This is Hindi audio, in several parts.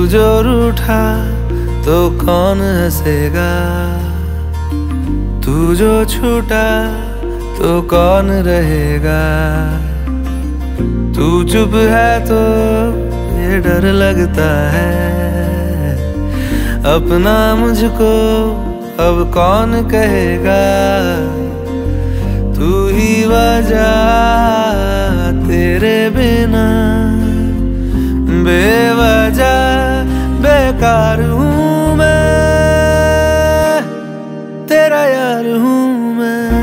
जो रूठा तो कौन हंसेगा, तू जो छूटा तो कौन रहेगा। तू चुप है तो ये डर लगता है, अपना मुझको अब कौन कहेगा। तू ही वजह, तेरे बिना बेवजह बेकार हूँ मैं, तेरा यार हूँ मैं,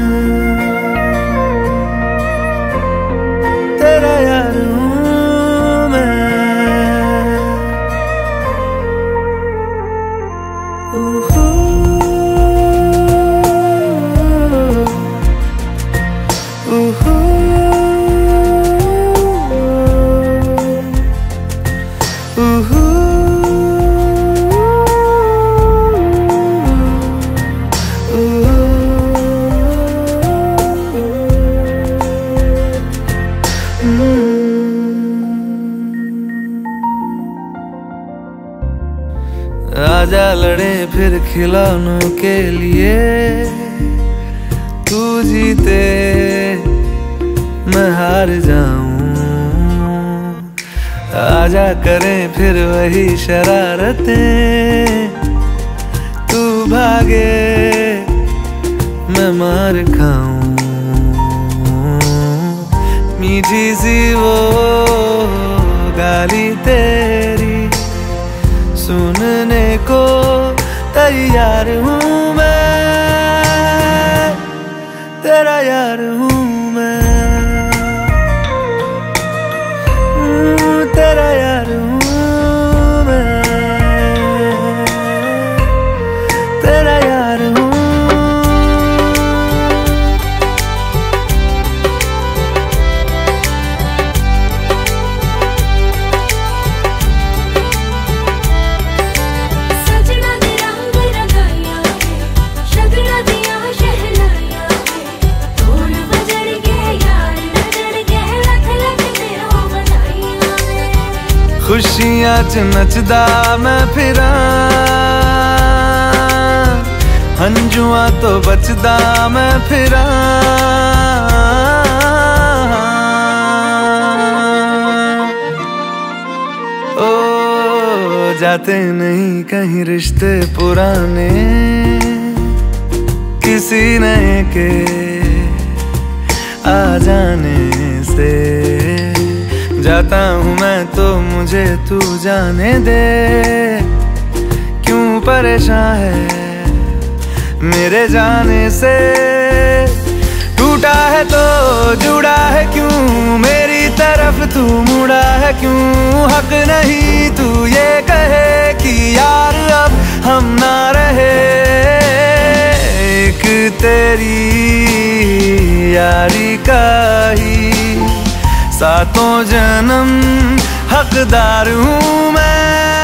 तेरा यार हूँ मैं। आजा लड़े फिर खिलौनों के लिए, तू जीते मैं हार जाऊं। आजा करें फिर वही शरारतें, तू भागे मैं मार खाऊं। मीठी सी वो गाली तेरी सुनने को तैयार हूँ मैं, तेरा यार हूँ मैं, तेरा यार हूँ मैं, तेरा यार हूँ। खुशियां च नचदा मैं फिरा, हंजुआ तो बचदा मैं फिरा। ओ जाते नहीं कहीं रिश्ते पुराने, किसी नए के आ जाने से। जाता हूँ मैं तो मुझे तू जाने दे, क्यों परेशान है मेरे जाने से। टूटा है तो जुड़ा है क्यों, मेरी तरफ तू मुड़ा है क्यों। हक नहीं तू ये कहे कि यार अब हम ना रहे, एक तेरी यारी का ही सातों जन्म हकदार हूँ मैं।